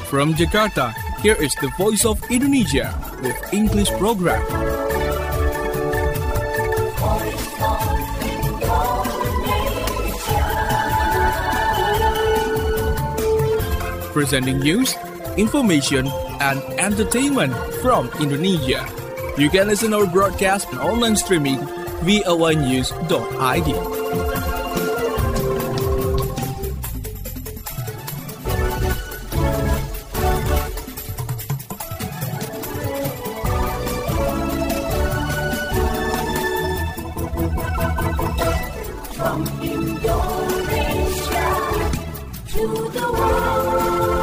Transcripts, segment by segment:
From Jakarta, here is the Voice of Indonesia with English program. Presenting news, information, and entertainment from Indonesia. You can listen our broadcast and online streaming voanews.id. From Indonesia to the world.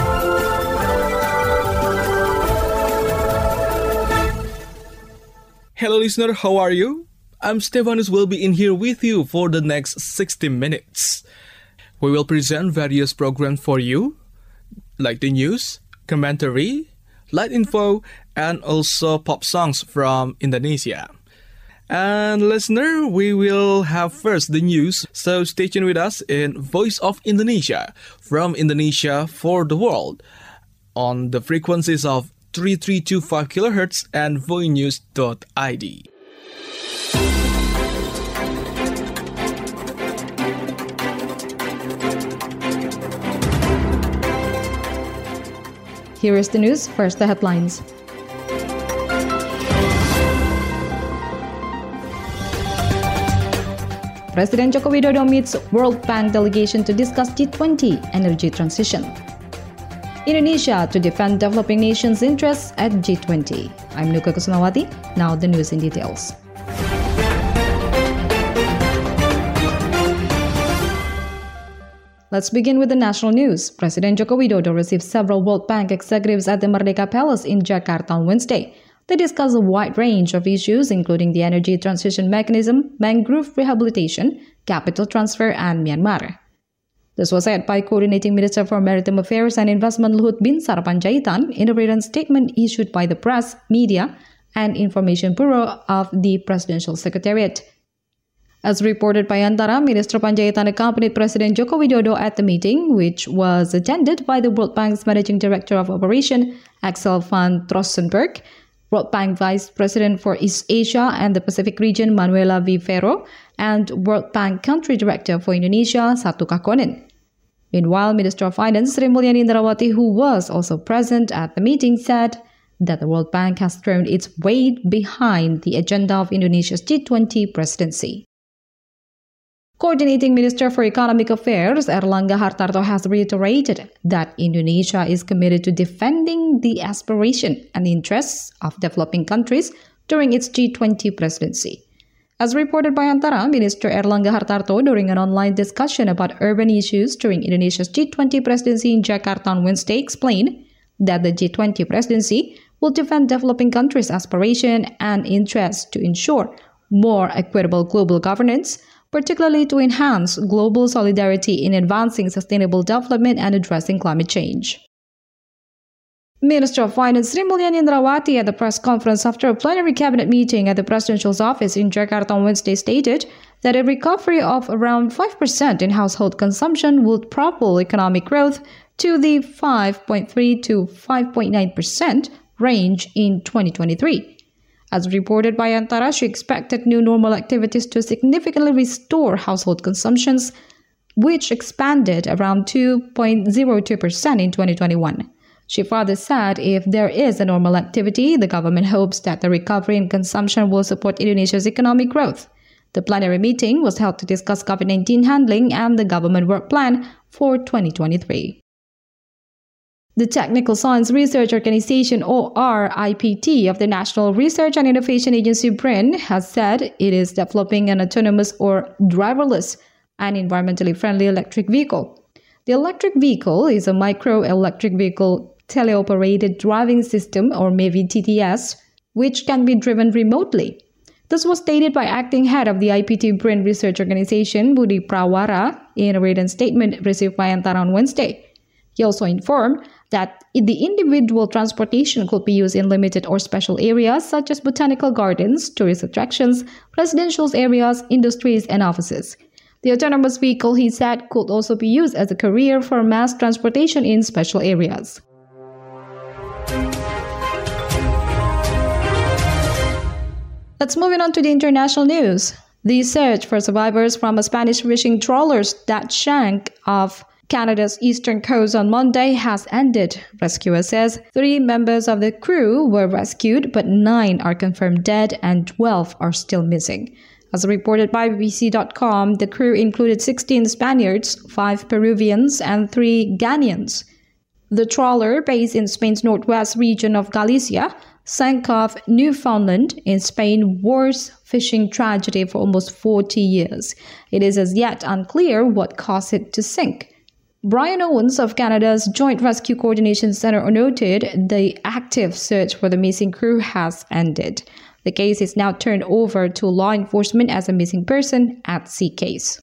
Hello listener, how are you? I'm Stefanus, will be in here with you for the next 60 minutes. We will present various programs for you, like the news, commentary, light info, and also pop songs from Indonesia. And listener, we will have first the news, so stay tuned with us in Voice of Indonesia, from Indonesia for the world, on the frequencies of 3325 kHz and voanews.id. Here is the news, first the headlines. President Joko Widodo meets World Bank delegation to discuss G20 energy transition. Indonesia to defend developing nations' interests at G20. I'm Nuka Kusumawati. Now the news in details. Let's begin with the national news. President Joko Widodo received several World Bank executives at the Merdeka Palace in Jakarta on Wednesday. They discussed a wide range of issues, including the energy transition mechanism, mangrove rehabilitation, capital transfer, and Myanmar. This was said by Coordinating Minister for Maritime Affairs and Investment Luhut Binsar Panjaitan in a written statement issued by the Press, Media, and Information Bureau of the Presidential Secretariat. As reported by Antara, Minister Panjaitan accompanied President Joko Widodo at the meeting, which was attended by the World Bank's Managing Director of Operation, Axel van Trossenberg, World Bank Vice President for East Asia and the Pacific Region, Manuela Vivero, and World Bank Country Director for Indonesia, Satu Kakonen. Meanwhile, Minister of Finance, Sri Mulyani Indrawati, who was also present at the meeting, said that the World Bank has thrown its weight behind the agenda of Indonesia's G20 presidency. Coordinating Minister for Economic Affairs, Airlangga Hartarto, has reiterated that Indonesia is committed to defending the aspiration and interests of developing countries during its G20 presidency. As reported by Antara, Minister Airlangga Hartarto, during an online discussion about urban issues during Indonesia's G20 presidency in Jakarta on Wednesday, explained that the G20 presidency will defend developing countries' aspiration and interests to ensure more equitable global governance, particularly to enhance global solidarity in advancing sustainable development and addressing climate change. Minister of Finance Sri Mulyani Indrawati at the press conference after a plenary cabinet meeting at the presidential's office in Jakarta on Wednesday stated that a recovery of around 5% in household consumption would propel economic growth to the 5.3 to 5.9% range in 2023. As reported by Antara, she expected new normal activities to significantly restore household consumptions, which expanded around 2.02% in 2021. She further said if there is a normal activity, the government hopes that the recovery in consumption will support Indonesia's economic growth. The plenary meeting was held to discuss COVID-19 handling and the government work plan for 2023. The Technical Science Research Organization, or RIPT, of the National Research and Innovation Agency, BRIN, has said it is developing an autonomous or driverless and environmentally friendly electric vehicle. The electric vehicle is a micro-electric vehicle teleoperated driving system, or MEVI TTS, which can be driven remotely. This was stated by acting head of the IPT BRIN Research Organization, Budi Prawara, in a written statement received by Antara on Wednesday. He also informed that the individual transportation could be used in limited or special areas such as botanical gardens, tourist attractions, residential areas, industries, and offices. The autonomous vehicle, he said, could also be used as a carrier for mass transportation in special areas. Let's move on to the international news. The search for survivors from a Spanish fishing trawler that sank off Canada's eastern coast on Monday has ended. Rescuer says 3 members of the crew were rescued, but 9 are confirmed dead and 12 are still missing. As reported by BBC.com, the crew included 16 Spaniards, 5 Peruvians, and 3 Ghanaians. The trawler, based in Spain's northwest region of Galicia, sank off Newfoundland in Spain's worst fishing tragedy for almost 40 years. It is as yet unclear what caused it to sink. Brian Owens of Canada's Joint Rescue Coordination Centre noted the active search for the missing crew has ended. The case is now turned over to law enforcement as a missing person at sea case.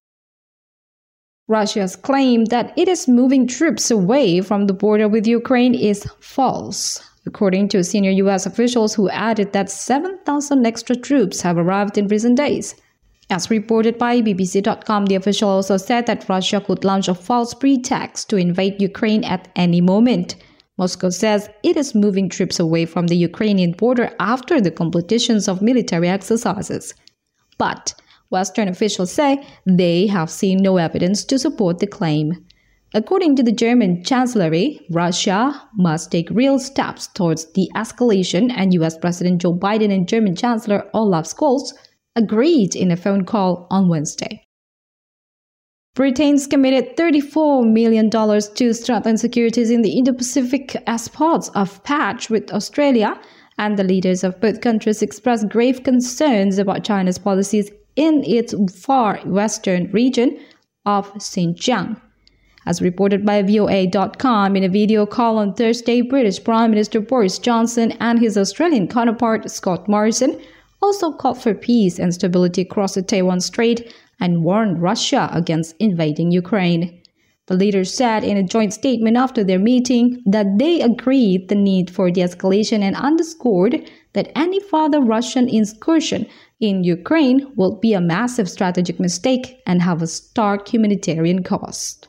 Russia's claim that it is moving troops away from the border with Ukraine is false, according to senior U.S. officials who added that 7,000 extra troops have arrived in recent days. As reported by BBC.com, the official also said that Russia could launch a false pretext to invade Ukraine at any moment. Moscow says it is moving troops away from the Ukrainian border after the completions of military exercises. But Western officials say they have seen no evidence to support the claim. According to the German Chancellery, Russia must take real steps towards de-escalation, and U.S. President Joe Biden and German Chancellor Olaf Scholz agreed in a phone call on Wednesday. Britain's committed $34 million to strengthen securities in the Indo-Pacific as part of patch with Australia, and the leaders of both countries expressed grave concerns about China's policies in its far western region of Xinjiang. As reported by VOA.com, in a video call on Thursday, British Prime Minister Boris Johnson and his Australian counterpart Scott Morrison also called for peace and stability across the Taiwan Strait and warned Russia against invading Ukraine. The leaders said in a joint statement after their meeting that they agreed the need for de-escalation and underscored that any further Russian incursion in Ukraine will be a massive strategic mistake and have a stark humanitarian cost.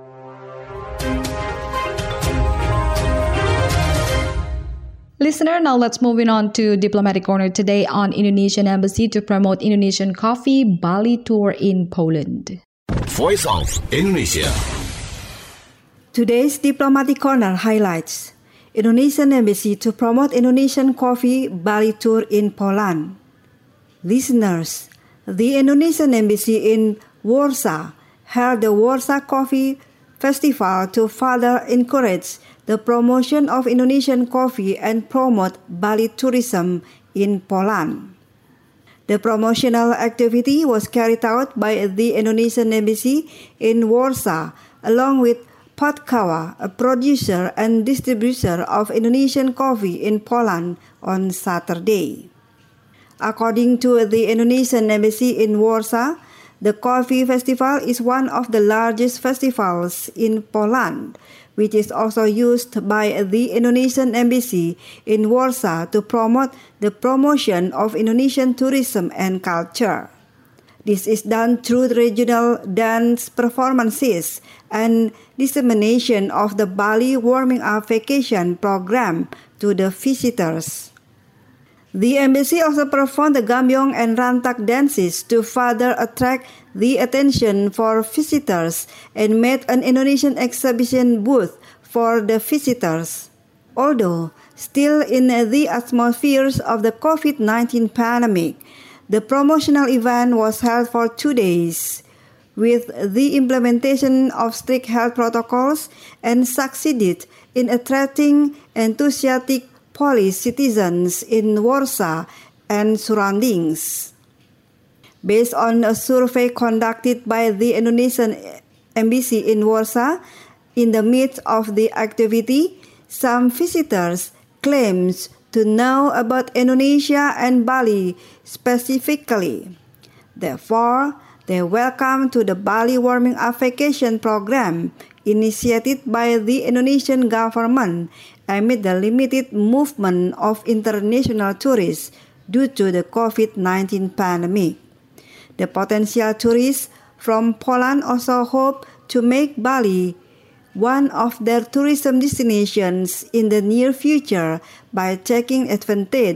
Listener, now let's move on to Diplomatic Corner today on Indonesian Embassy to promote Indonesian coffee Bali tour in Poland. Voice of Indonesia. Today's Diplomatic Corner highlights Indonesian Embassy to promote Indonesian coffee Bali tour in Poland. Listeners, the Indonesian Embassy in Warsaw held the Warsaw Coffee Festival to further encourage the promotion of Indonesian coffee and promote Bali tourism in Poland. The promotional activity was carried out by the Indonesian Embassy in Warsaw along with Podkawa, a producer and distributor of Indonesian coffee in Poland, on Saturday. According to the Indonesian Embassy in Warsaw, the coffee festival is one of the largest festivals in Poland, which is also used by the Indonesian Embassy in Warsaw to promote the promotion of Indonesian tourism and culture. This is done through regional dance performances and dissemination of the Bali Warming Up Vacation program to the visitors. The embassy also performed the Gambyong and Rantak dances to further attract the attention for visitors and made an Indonesian exhibition booth for the visitors. Although still in the atmosphere of the COVID-19 pandemic, the promotional event was held for 2 days, with the implementation of strict health protocols and succeeded in attracting enthusiastic Polish citizens in Warsaw and surroundings. Based on a survey conducted by the Indonesian Embassy in Warsaw, in the midst of the activity, some visitors claimed to know about Indonesia and Bali specifically. Therefore, they welcome to the Bali Warming Up Vacation program initiated by the Indonesian government amid the limited movement of international tourists due to the COVID-19 pandemic. The potential tourists from Poland also hope to make Bali one of their tourism destinations in the near future by taking advantage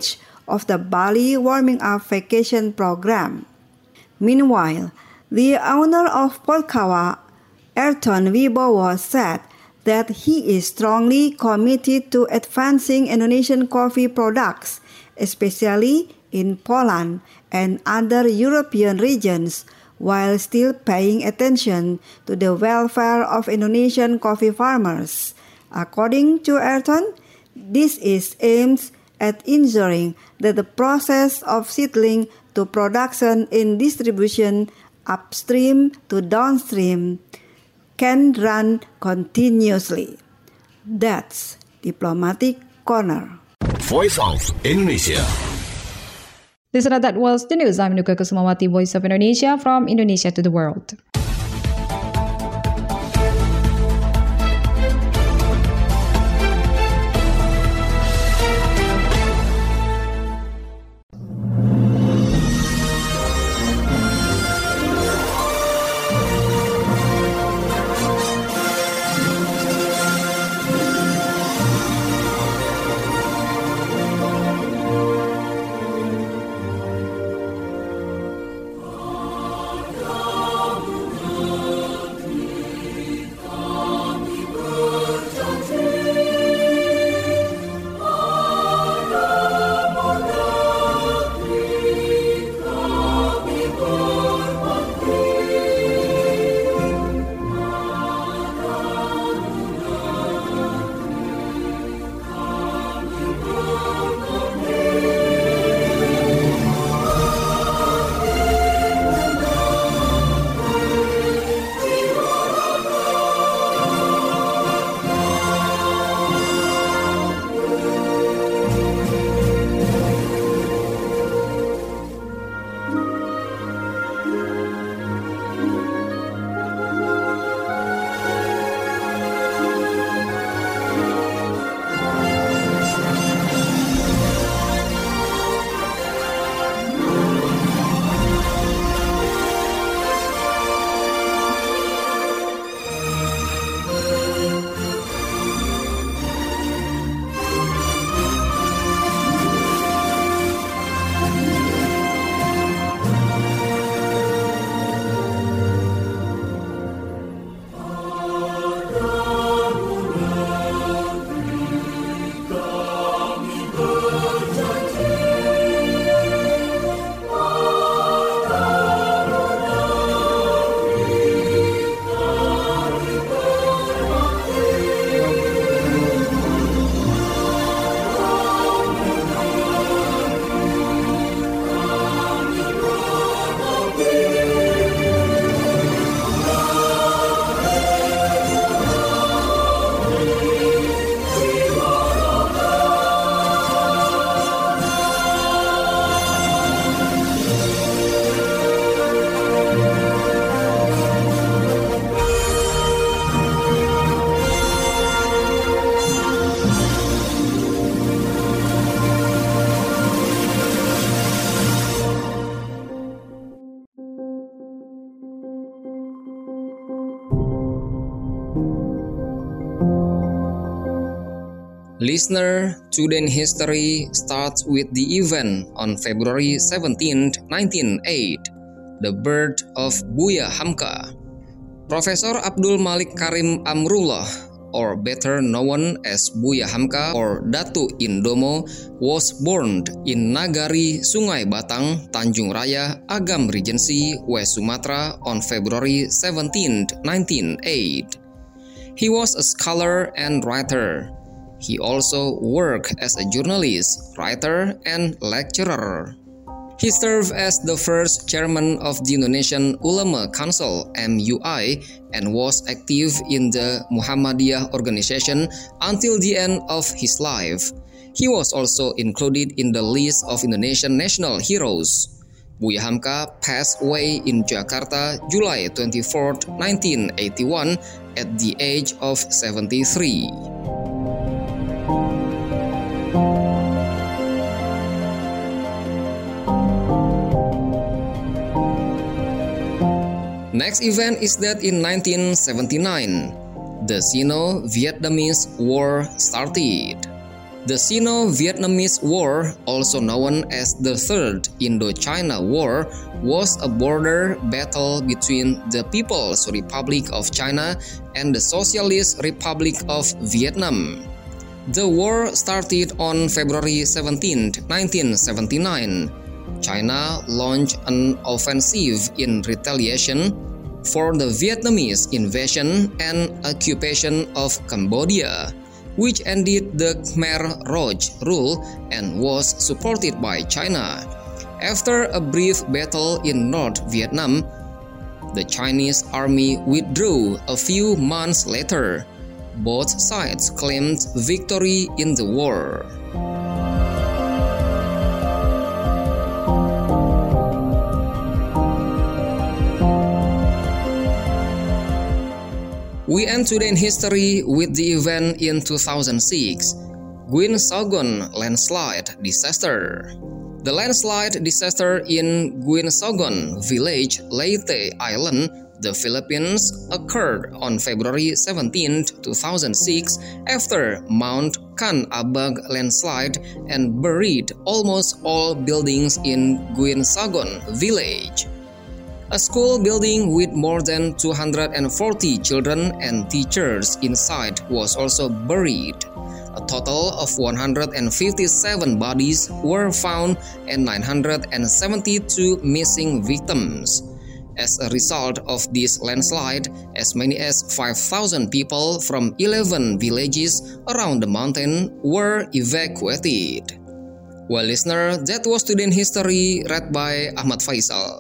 of the Bali Warming Up Vacation Program. Meanwhile, the owner of Polkawa, Ayrton Wibowo, said that he is strongly committed to advancing Indonesian coffee products, especially in Poland and other European regions, while still paying attention to the welfare of Indonesian coffee farmers. According to Ayrton, this is aimed at ensuring that the process of seedling to production in distribution upstream to downstream can run continuously. That's Diplomatic Corner. Voice of Indonesia. Listener, that was the news. I'm Nuka Kusumawati, Voice of Indonesia, from Indonesia to the world. Listener, today in history starts with the event on February 17, 1908, the birth of Buya Hamka. Professor Abdul Malik Karim Amrullah, or better known as Buya Hamka or Datu Indomo, was born in Nagari, Sungai Batang, Tanjung Raya, Agam Regency, West Sumatra on February 17, 1908. He was a scholar and writer. He also worked as a journalist, writer, and lecturer. He served as the first chairman of the Indonesian Ulama Council (MUI) and was active in the Muhammadiyah organization until the end of his life. He was also included in the list of Indonesian national heroes. Buya Hamka passed away in Jakarta, July 24, 1981, at the age of 73. Next event is that in 1979, the Sino-Vietnamese War started. The Sino-Vietnamese War, also known as the Third Indochina War, was a border battle between the People's Republic of China and the Socialist Republic of Vietnam. The war started on February 17, 1979. China launched an offensive in retaliation for the Vietnamese invasion and occupation of Cambodia, which ended the Khmer Rouge rule and was supported by China. After a brief battle in North Vietnam, the Chinese army withdrew a few months later. Both sides claimed victory in the war. We end today in history with the event in 2006, Guin Saigon landslide disaster. The landslide disaster in Guin Saigon village, Leyte Island, the Philippines, occurred on February 17, 2006 after Mount Kan Abag landslide and buried almost all buildings in Guin Saigon village. A school building with more than 240 children and teachers inside was also buried. A total of 157 bodies were found and 972 missing victims. As a result of this landslide, as many as 5,000 people from 11 villages around the mountain were evacuated. Well, listener, that was Today in History, read by Ahmad Faisal.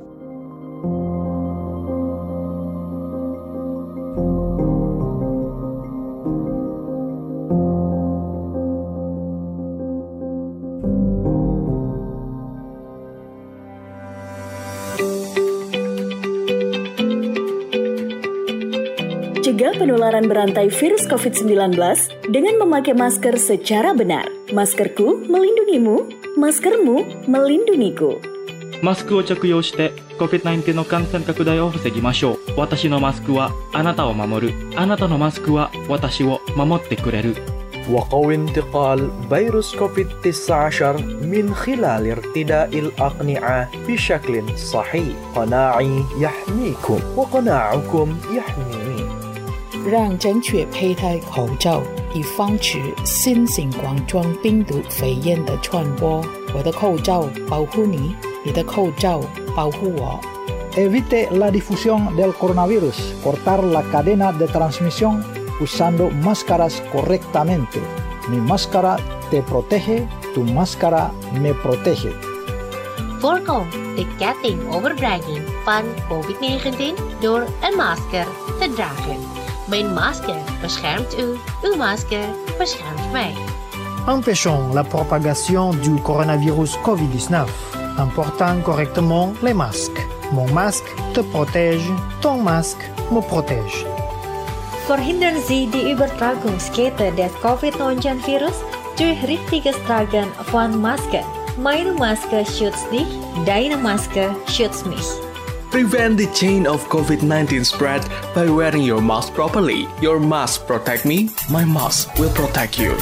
Cegah penularan berantai virus COVID-19 dengan memakai masker secara benar. Maskerku melindungimu, maskermu melindungiku. マスクを着用して COVID-19 の感染拡大を防ぎましょう。私のマスクはあなたを守る。あなたのマスクは私を守ってくれる。 وقوي انتقال فيروس كوفيد-19 من خلال ارتداء الأقنعة بشكل صحيح. قناعي يحميكم وقناعكم يحميني. 让正确佩戴口罩，以防止新型冠状病毒肺炎的传播。我的口罩保护你，你的口罩保护我。 Evite la difusión del coronavirus. Cortar la cadena de transmisión usando máscaras correctamente. Mi máscara te protege, tu máscara me protege. Voorkom de ketting overdraging van COVID-19 door een masker te dragen. Mijn masker beschermt u, uw masker beschermt mij. Empêchons la propagation du coronavirus COVID-19 en portant correctement les masques. Mon masque te protège, ton masque me protège. Verhindern Sie die Übertragungskette des COVID-19-Virus durch richtiges Tragen von Masken. Meine Maske schützt dich, deine Maske schützt mich. Prevent the chain of COVID-19 spread by wearing your mask properly. Your mask protect me, my mask will protect you.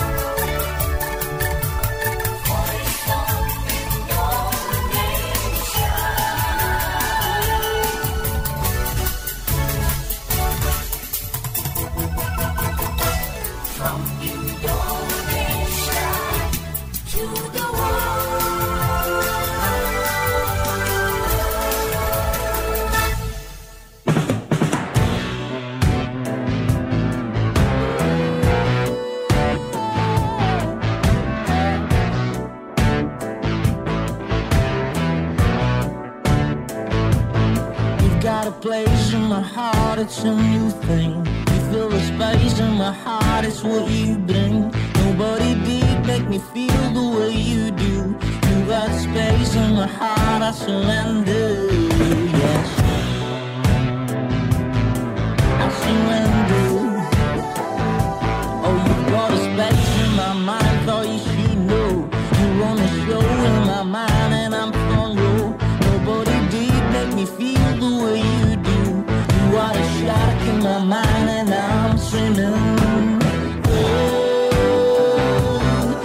Place in my heart, it's a new thing. You fill the space in my heart, it's what you bring. Nobody did make me feel the way you do. You got space in my heart, I surrender. Yes, I surrender. Oh, you got a space in my mind, thought you should know. You run the show in my mind and I'm front row. Nobody did make me feel the way you do. You are a shark in my mind and I'm swimming. Oh,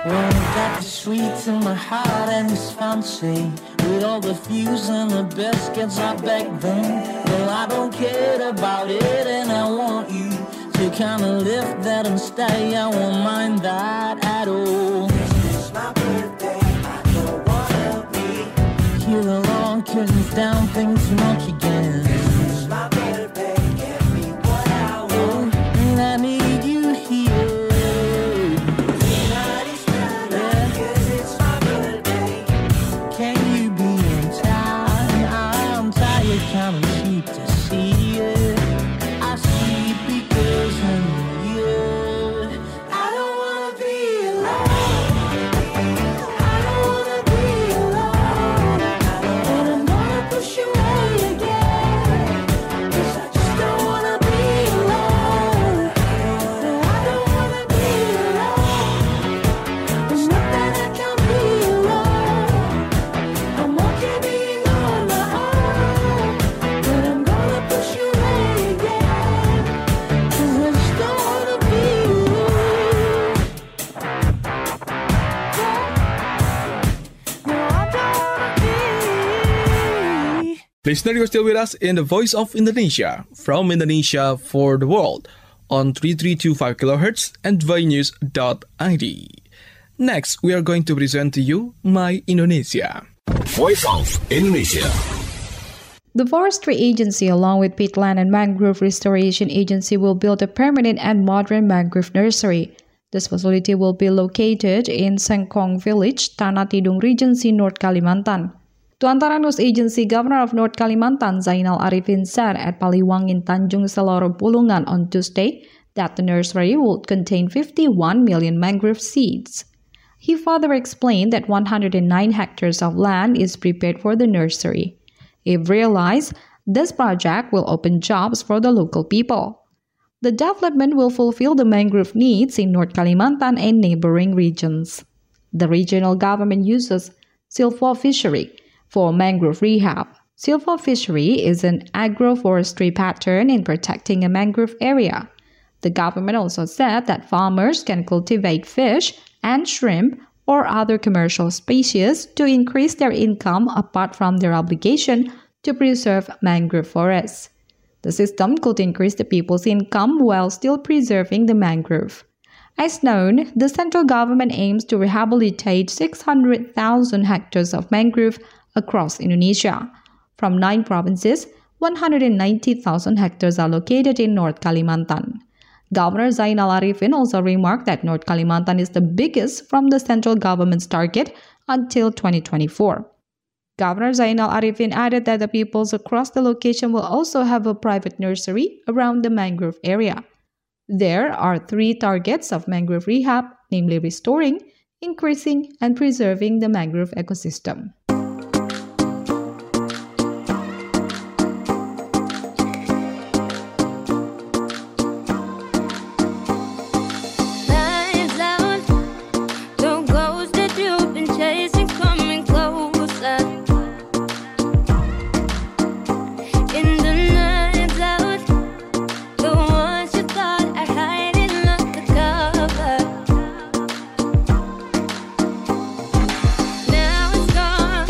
Well, I got the sweets in my heart and it's fancy. With all the views and the biscuits I baked them. Well, I don't care about it and I want you to kind of lift that and stay. I won't mind that at all. It's my birthday, I don't wanna be. Hear the long curtains down, think too much again. It's my birthday, give me what I want. And I need you here. Tonight is tonight, 'cause it's my birthday. Can you be in time? I'm tired, kind of cheap to see it. I see it because I'm here. I don't wanna be alone. I don't wanna be alone. And I'm gonna push you away again. 'Cause I just don't wanna be alone. I don't wanna be alone. There's nothing I can't be alone. I'm okay being on my own. But I'm gonna push you away again. 'Cause I just don't wanna be alone. No, I don't wanna be. Listener, you're still with us in the Voice of Indonesia, from Indonesia for the world, on 3325 kHz and dvainews.id. Next, we are going to present to you My Indonesia. Voice of Indonesia. The Forestry Agency, along with Peatland and Mangrove Restoration Agency, will build a permanent and modern mangrove nursery. This facility will be located in Sengkong Village, Tanah Tidung Regency, North Kalimantan. Tuantara News Agency Governor of North Kalimantan, Zainal Arifin, said at Paliwangin, Tanjung Seloro, Bulungan on Tuesday that the nursery would contain 51 million mangrove seeds. He further explained that 109 hectares of land is prepared for the nursery. If realized, this project will open jobs for the local people. The development will fulfill the mangrove needs in North Kalimantan and neighboring regions. The regional government uses silvofishery for mangrove rehab. Silvofishery is an agroforestry pattern in protecting a mangrove area. The government also said that farmers can cultivate fish and shrimp or other commercial species to increase their income apart from their obligation to preserve mangrove forests. The system could increase the people's income while still preserving the mangrove. As known, the central government aims to rehabilitate 600,000 hectares of mangrove across Indonesia. From 9 provinces, 190,000 hectares are located in North Kalimantan. Governor Zainal Arifin also remarked that North Kalimantan is the biggest from the central government's target until 2024. Governor Zainal Arifin added that the peoples across the location will also have a private nursery around the mangrove area. There are 3 targets of mangrove rehab, namely restoring, increasing, and preserving the mangrove ecosystem. Now it's gone.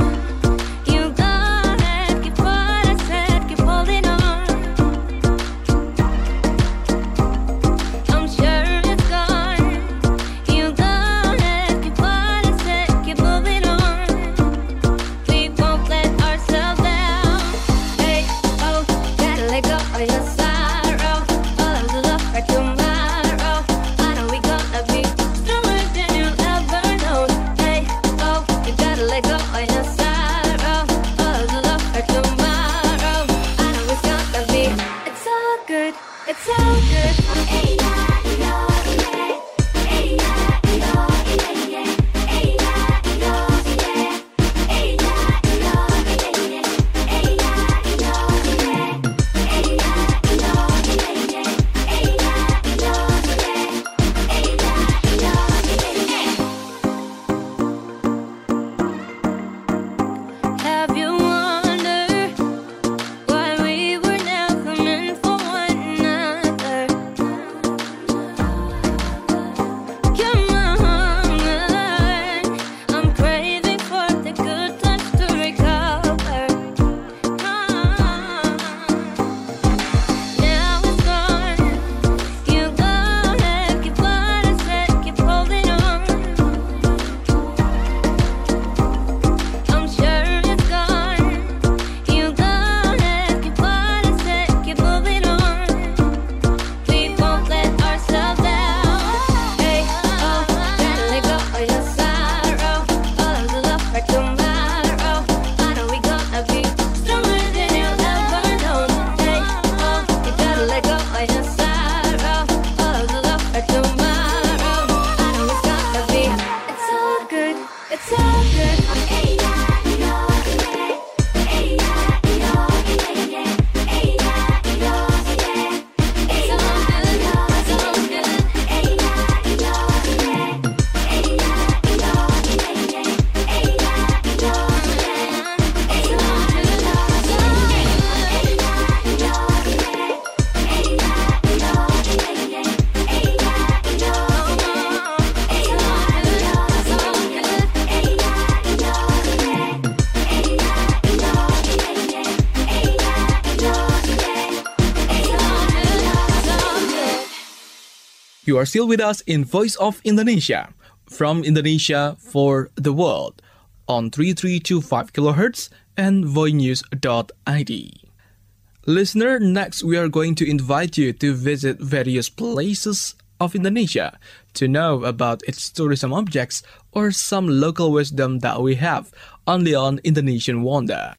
You are still with us in Voice of Indonesia, from Indonesia for the world, on 3325 kHz and voinews.id. Listener, next we are going to invite you to visit various places of Indonesia to know about its tourism objects or some local wisdom that we have only on Indonesian Wonder.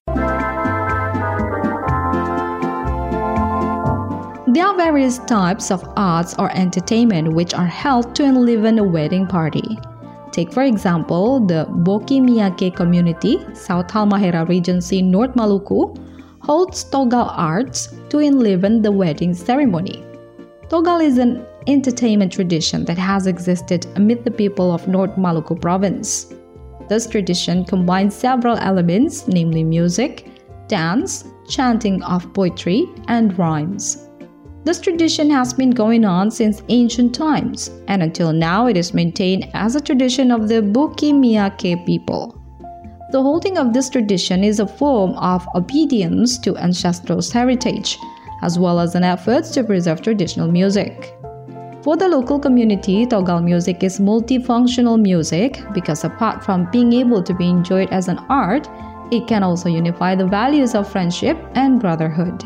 There are various types of arts or entertainment which are held to enliven a wedding party. Take for example the Boki Miyake community, South Halmahera Regency, North Maluku, holds Togal arts to enliven the wedding ceremony. Togal is an entertainment tradition that has existed amid the people of North Maluku province. This tradition combines several elements, namely music, dance, chanting of poetry, and rhymes. This tradition has been going on since ancient times, and until now it is maintained as a tradition of the Boki Miyake people. The holding of this tradition is a form of obedience to ancestral heritage, as well as an effort to preserve traditional music. For the local community, Togal music is multifunctional music because apart from being able to be enjoyed as an art, it can also unify the values of friendship and brotherhood.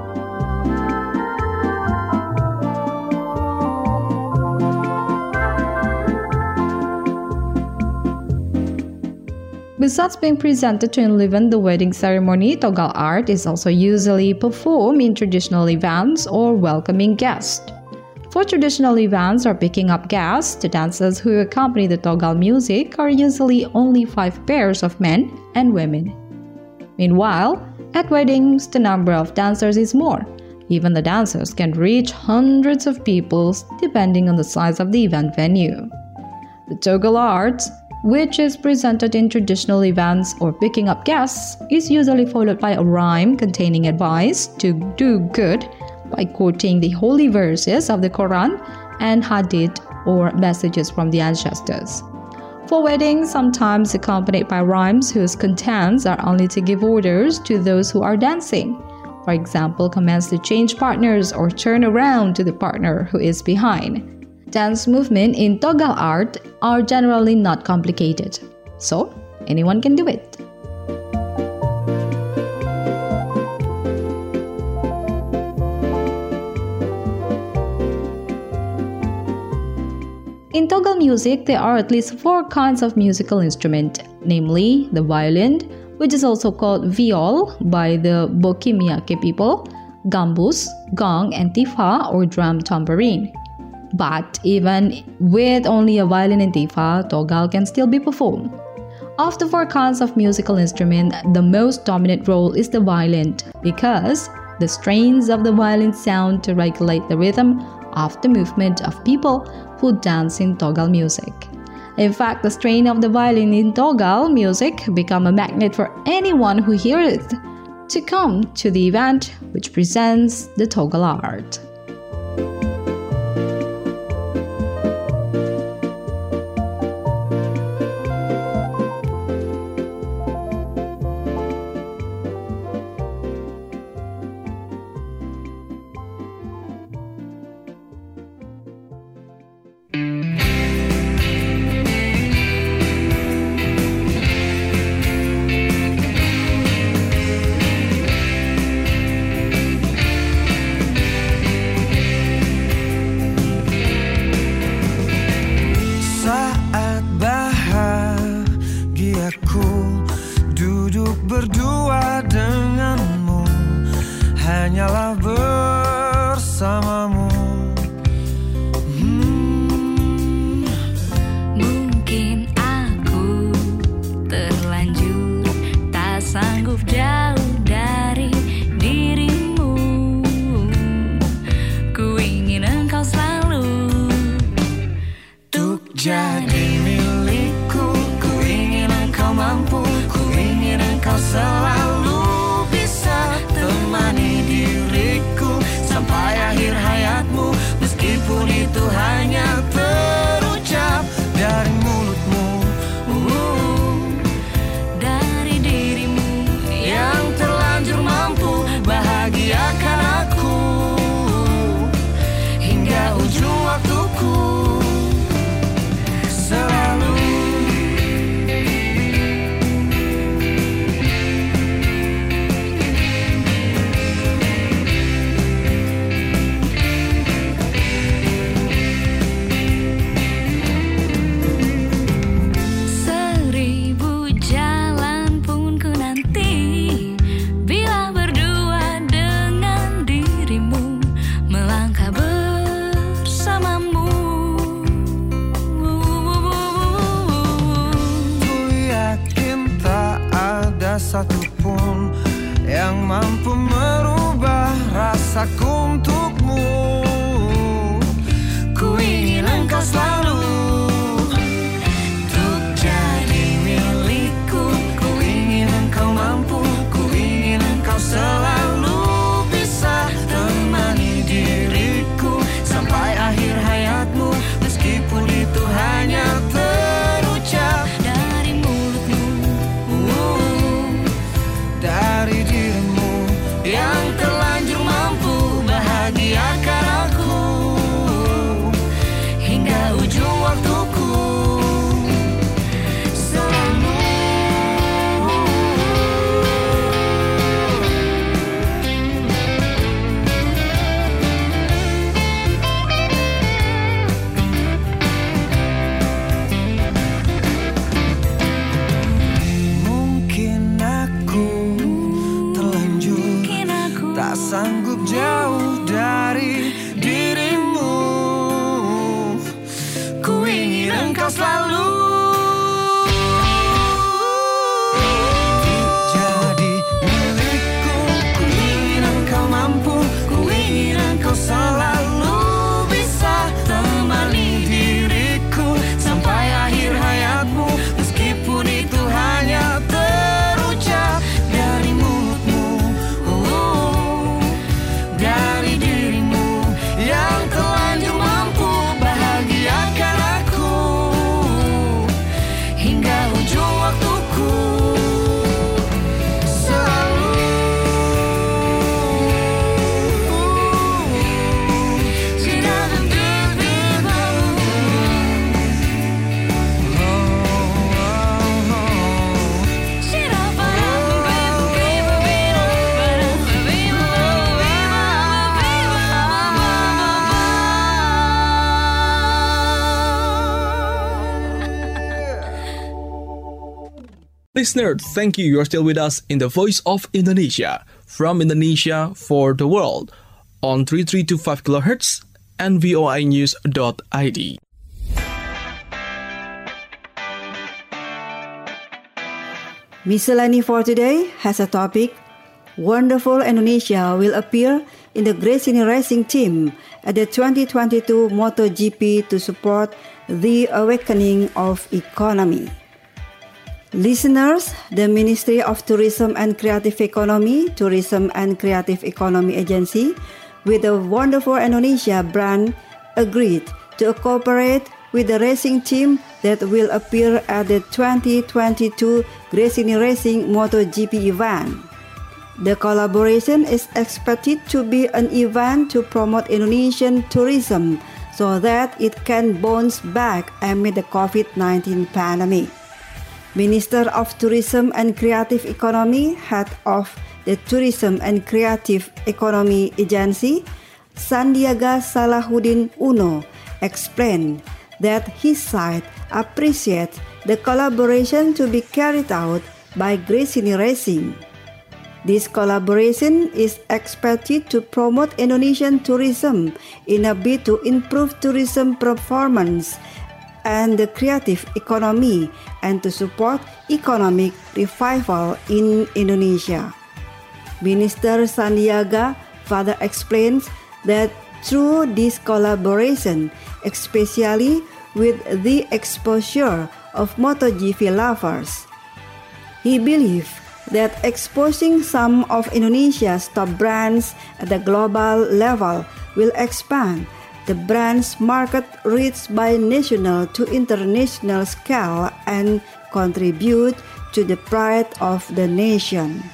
Besides being presented to enliven the wedding ceremony, Togal art is also usually performed in traditional events or welcoming guests. For traditional events or picking up guests, the dancers who accompany the Togal music are usually only 5 pairs of men and women. Meanwhile, at weddings, the number of dancers is more. Even the dancers can reach hundreds of people depending on the size of the event venue. The Togal art, which is presented in traditional events or picking up guests, is usually followed by a rhyme containing advice to do good by quoting the holy verses of the Quran and Hadith or messages from the ancestors. For weddings, sometimes accompanied by rhymes whose contents are only to give orders to those who are dancing. For example, commands to change partners or turn around to the partner who is behind. Dance movement in Togal art are generally not complicated, so anyone can do it. In Togal music, there are at least 4 kinds of musical instrument, namely the violin, which is also called viol by the Boki Miyake people, gambus, gong, and tifa or drum tambourine. But even with only a violin and tifa, Togal can still be performed. Of the 4 kinds of musical instrument, the most dominant role is the violin because the strains of the violin sound to regulate the rhythm of the movement of people who dance in Togal music. In fact, the strain of the violin in Togal music become a magnet for anyone who hears it to come to the event which presents the Togal art. Berdua denganmu, hanyalah bersamamu. Mungkin aku terlanjur tak sanggup jauh dari dirimu. Ku ingin engkau selalu untuk jadi milikku. Ku ingin engkau mampu. Kau selalu bisa temani diriku sampai akhir hayatmu, meskipun itu hanya terucap dari mulutmu, dari dirimu yang terlanjur mampu bahagiakan aku hingga ujung waktuku. satupun yang mampu merubah rasaku untukmu. Ku ingin engkau selalu untuk jadi milikku. Ku ingin engkau mampu, ku ingin engkau selalu bisa temani diriku sampai akhir hayatmu, meskipun itu hanya terucap dari mulutmu, dari dirimu yang terlanjur mampu bahagiakan aku hingga ujung waktuku. Sanggup jauh dari dirimu. Ku ingin engkau selalu jadi milikku. Ku ingin engkau mampu, ku ingin engkau selalu bisa temani diriku sampai akhir hayatmu, meskipun itu hanya terucap dari mulutmu, dari dirimu yang terlanjur mampu bahagiakan aku hingga ujung waktuku. Listener, thank you. You're still with us in the Voice of Indonesia, from Indonesia for the world, on 3325 kHz and voinews.id. Miscellany for today has a topic: Wonderful Indonesia will appear in the Gresini Racing Team at the 2022 MotoGP to support the awakening of economy. Listeners, the Ministry of Tourism and Creative Economy, Tourism and Creative Economy Agency, with the Wonderful Indonesia brand, agreed to cooperate with the racing team that will appear at the 2022 Gresini Racing MotoGP event. The collaboration is expected to be an event to promote Indonesian tourism so that it can bounce back amid the COVID-19 pandemic. Minister of Tourism and Creative Economy, head of the Tourism and Creative Economy Agency, Sandiaga Salahuddin Uno, explained that his side appreciates the collaboration to be carried out by Gresini Racing. This collaboration is expected to promote Indonesian tourism in a bid to improve tourism performance and the creative economy and to support economic revival in Indonesia. Minister Sandiaga further explains that through this collaboration, especially with the exposure of MotoGP lovers, he believes that exposing some of Indonesia's top brands at the global level will expand the brand's market reach by national to international scale and contribute to the pride of the nation.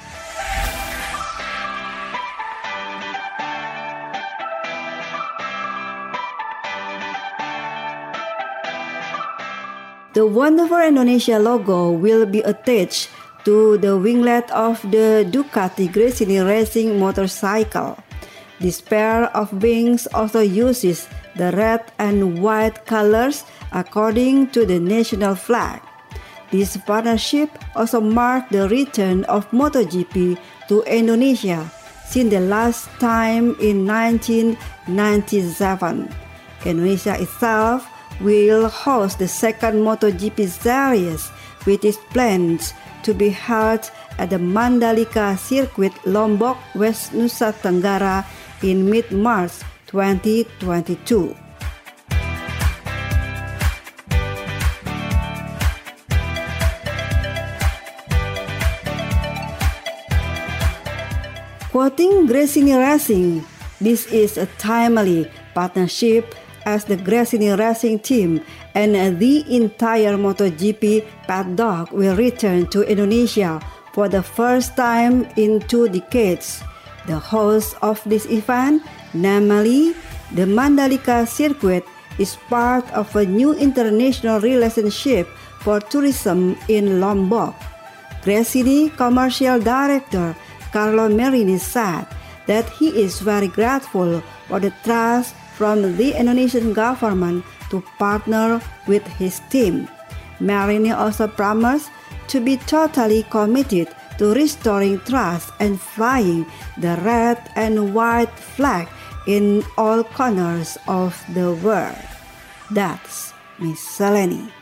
The Wonderful Indonesia logo will be attached to the winglet of the Ducati Gresini racing motorcycle. This pair of wings also uses the red and white colors according to the national flag. This partnership also marked the return of MotoGP to Indonesia since the last time in 1997. Indonesia itself will host the second MotoGP series which is planned to be held at the Mandalika Circuit Lombok, West Nusa Tenggara in mid-March 2022. Quoting Gresini Racing, this is a timely partnership as the Gresini Racing team and the entire MotoGP paddock will return to Indonesia for the first time in 2 decades. The host of this event, namely the Mandalika Circuit, is part of a new international relationship for tourism in Lombok. Gresini Commercial Director Carlo Marini said that he is very grateful for the trust from the Indonesian government to partner with his team. Marini also promised to be totally committed to restoring trust and flying the red and white flag in all corners of the world. That's Miss Seleni.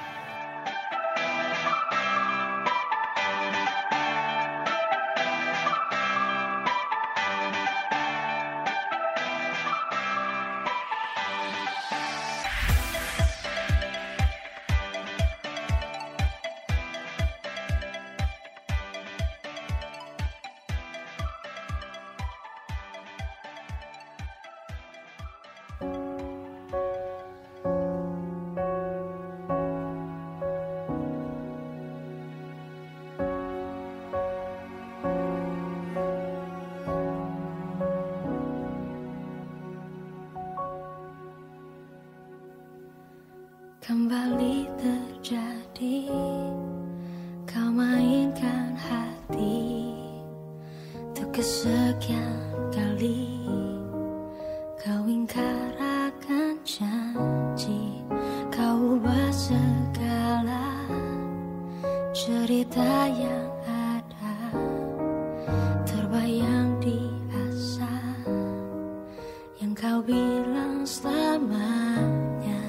Kembali terjadi, kau mainkan hati untuk kesekian kali. Kau ingkar akan janji, kau ubah segala cerita yang ada, terbayang di asa yang kau bilang selamanya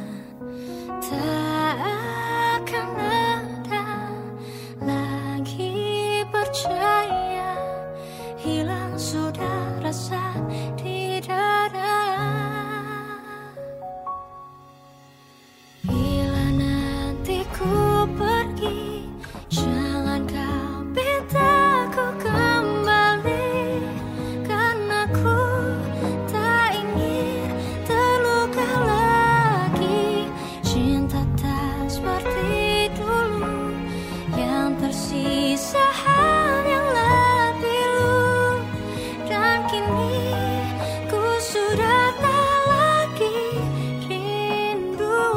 tak akan ada lagi. Percaya hilang sudah rasa di dada. Bila nanti ku pergi, jangan kau minta ku kembali, karena ku tak ingin terluka lagi. Cinta tak seperti dulu, yang tersisa hanya pilu. Dan kini ku sudah tak lagi rindu.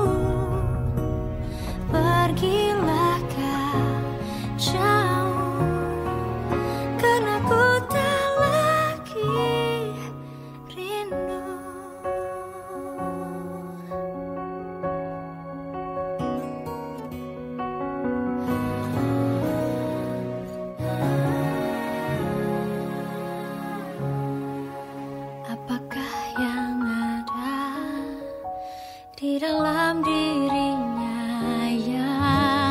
Pergilah kau jauh, karena ku tak lagi rindu. Apakah yang ada di dalam dirinya yang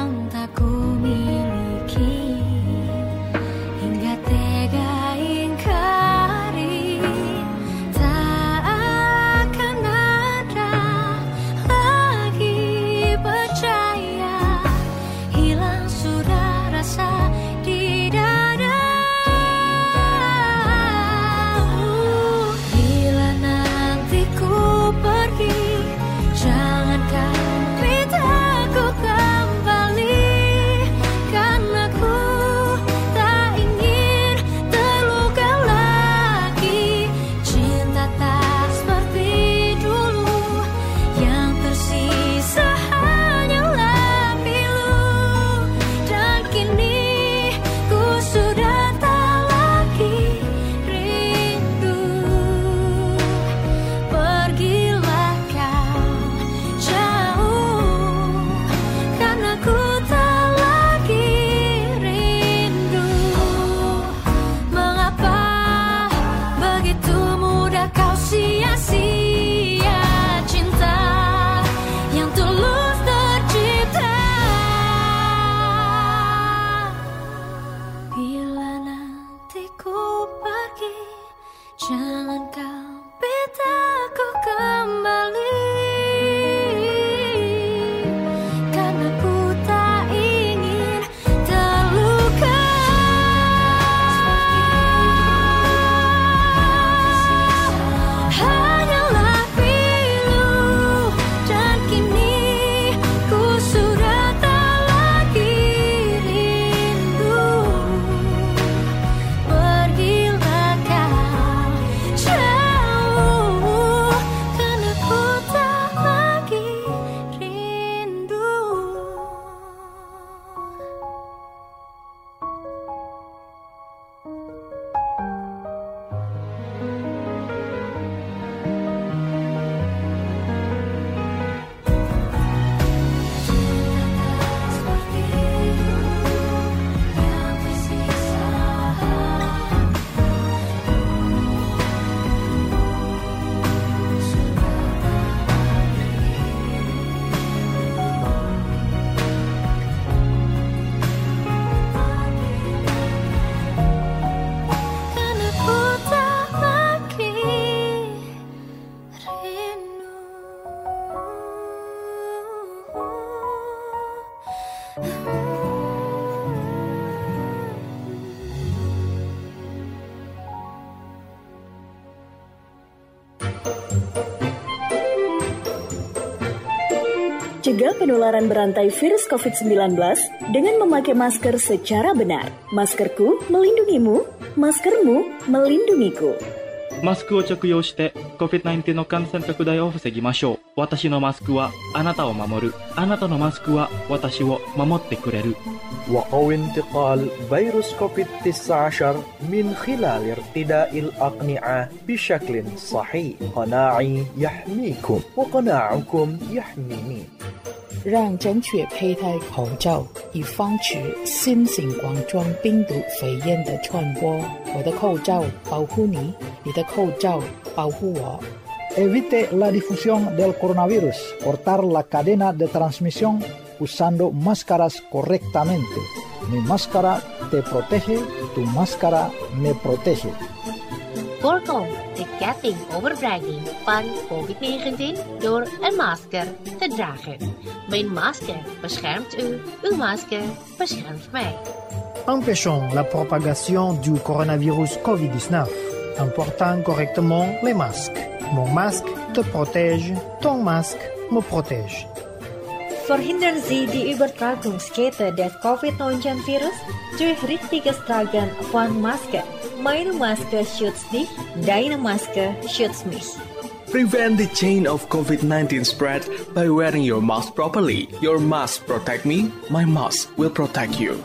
Cegah penularan berantai virus COVID-19 dengan memakai masker secara benar. Maskerku melindungimu, maskermu melindungiku. マスクを着用して COVID-19 の感染拡大を防ぎましょう。私のマスクはあなたを守る。あなたのマスクは私を守ってくれる。 وقو انتقال فيروس كوفيد-19 من خلال ارتداء الأقنعة بشكل صحيح. قناعي يحميكم وقناعكم يحميني. 让正确佩戴口罩，以防止新型冠状病毒肺炎的传播。我的口罩保护你，你的口罩保护我。 Evite la difusión del coronavirus. Cortar la cadena de transmisión usando máscaras correctamente. Mi máscara te protege, tu máscara me protege. Voorkom de ketting overdraging van COVID-19 door een masker te dragen. Mijn masker beschermt u, uw masker beschermt mij. Empêchons la propagation du coronavirus COVID-19 en portant correctement les masques. Mon masque te protège, ton masque me protège. Verhindern Sie die Übertragungskette des Covid-19-Virus durch richtiges Tragen von Maske. Meine Maske schützt dich, deine Maske schützt mich. Prevent the chain of COVID-19 spread by wearing your mask properly. Your mask protect me, my mask will protect you.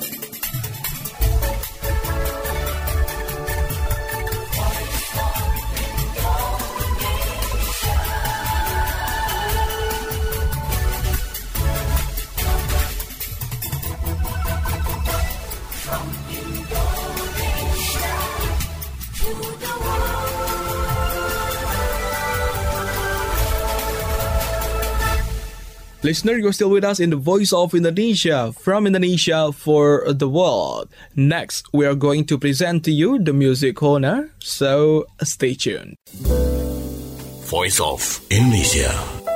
Listener, you're still with us in the Voice of Indonesia, from Indonesia for the world. Next, we are going to present to you the music corner, so stay tuned. Voice of Indonesia.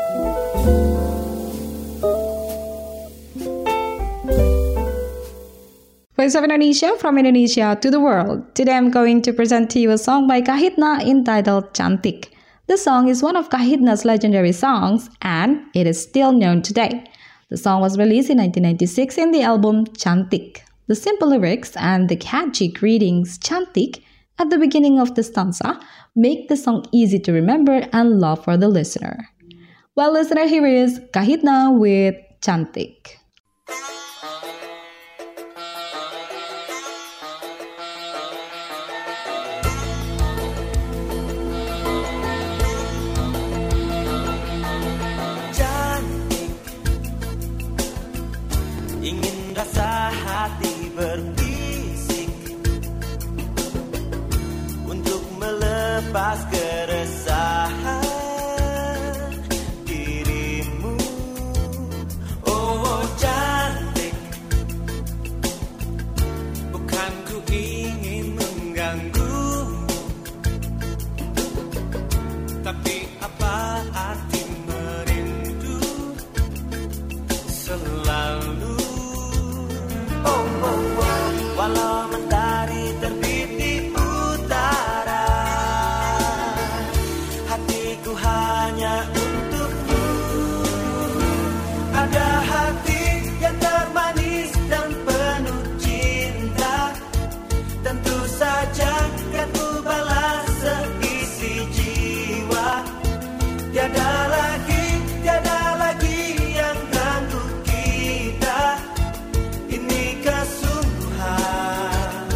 Voice of Indonesia, from Indonesia to the world. Today I'm going to present to you a song by Kahitna entitled Cantik. The song is one of Kahitna's legendary songs and it is still known today. The song was released in 1996 in the album Cantik. The simple lyrics and the catchy greetings Cantik at the beginning of the stanza make the song easy to remember and love for the listener. Well, listener, here is Kahitna with Cantik. Lepas keresahan dirimu, oh cantik. Bukan ku ingin mengganggumu, tapi apa arti merindu selalu. Oh, oh, oh. Walau mentari terbit di utara, hatiku hanya untukmu. Ada hati yang termanis dan penuh cinta, tentu saja kan ku balas seisi jiwa. Tiada lagi yang ganggu kita. Ini kesungguhan.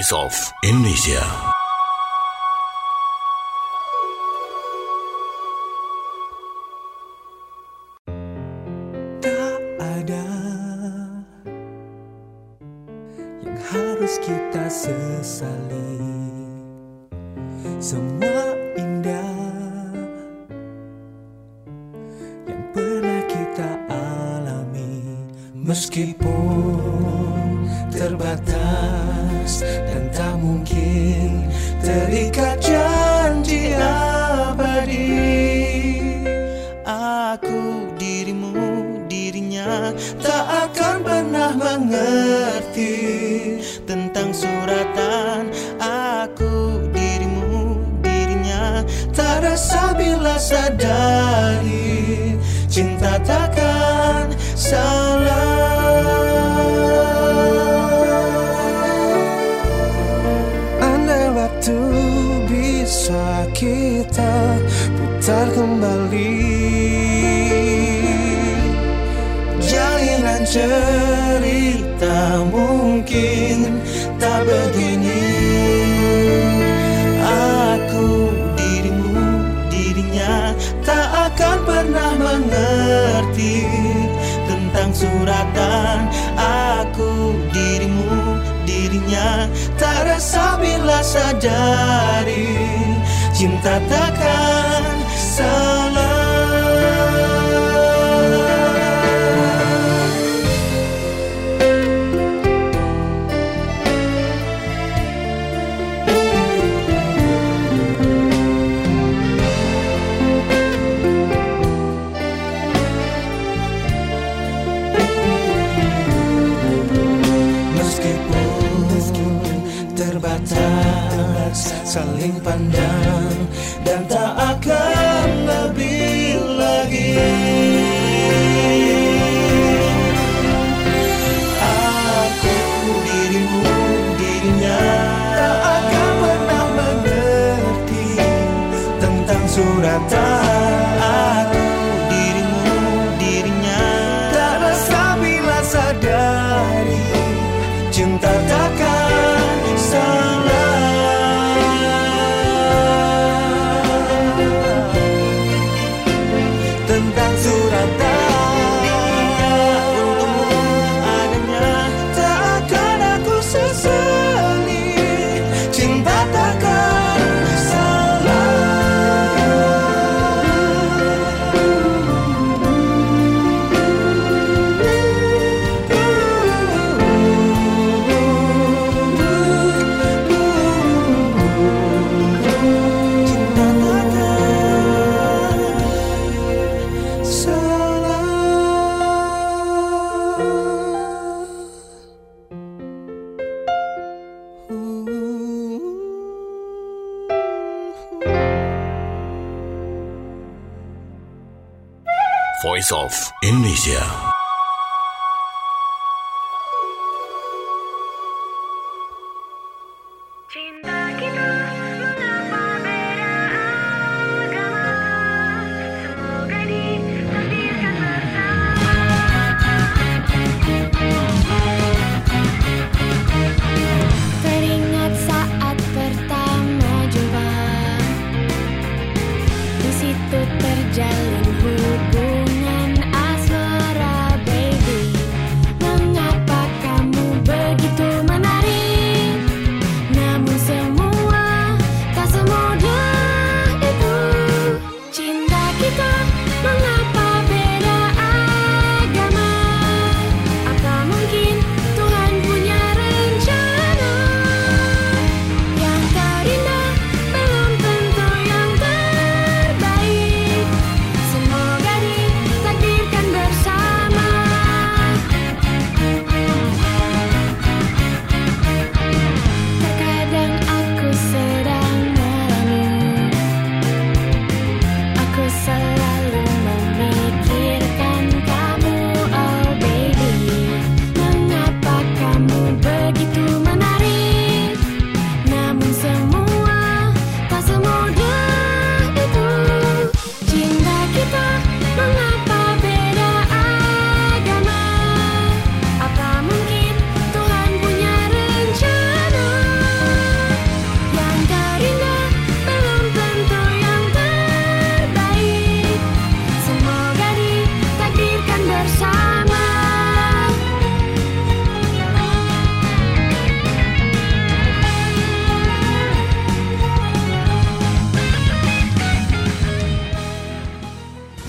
Voice of Indonesia. Tak ada yang harus kita sesali, semua indah yang pernah kita alami. Meskipun terbatas dan tak mungkin terikat janji abadi, aku, dirimu, dirinya tak akan pernah mengerti tentang suratan. Aku, dirimu, dirinya tak rasa bila sadari cinta takkan salah. Andai waktu bisa kita putar kembali, jalinan cerita mungkin tak begini. Aku, dirimu, dirinya tak akan pernah mengerti tentang suratan. Aku, dirimu, dirinya tak rasa bila sadari cinta takkan salah. Saling pandang dan tak akan lebih lagi. Aku, dirimu, dirinya tak akan pernah mengerti tentang suratan. Aku, dirimu, dirinya tak rasa bila sadari cinta takkan salah. Voice of Indonesia. Teringat saat pertama jumpa, di situ terjalin hubungan asmara, baby. Mengapa kamu begitu menarik? Namun semua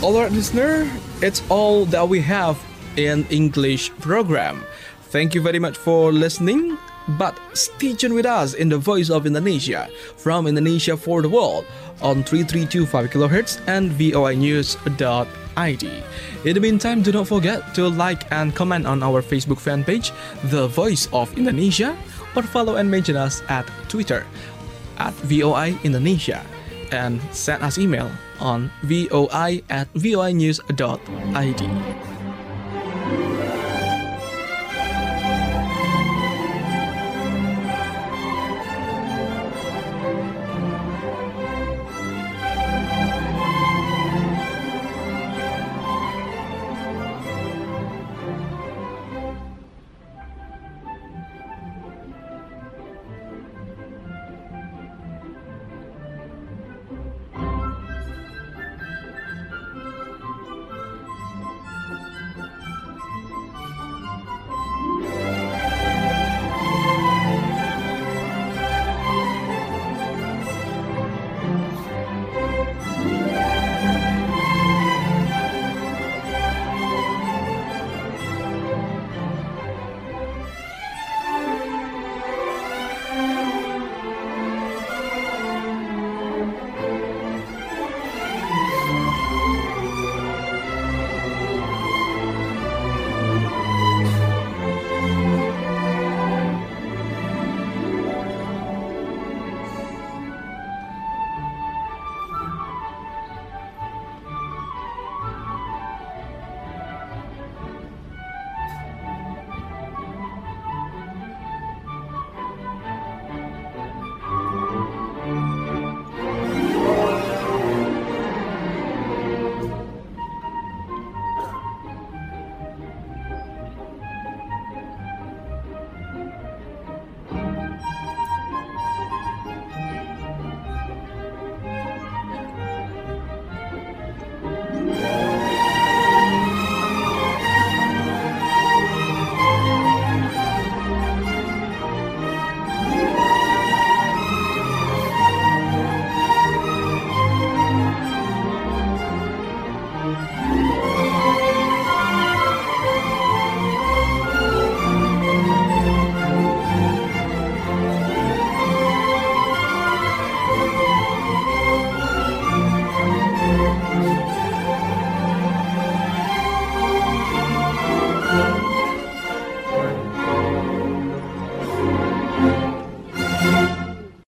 Alright, listener, it's all that we have in English program. Thank you very much for listening. But stay tuned with us in the Voice of Indonesia from Indonesia for the World on 3325 kHz and voinews.id. In the meantime, do not forget to like and comment on our Facebook fan page, The Voice of Indonesia, or follow and mention us at Twitter at VOI Indonesia, and send us email on voi@voinews.id.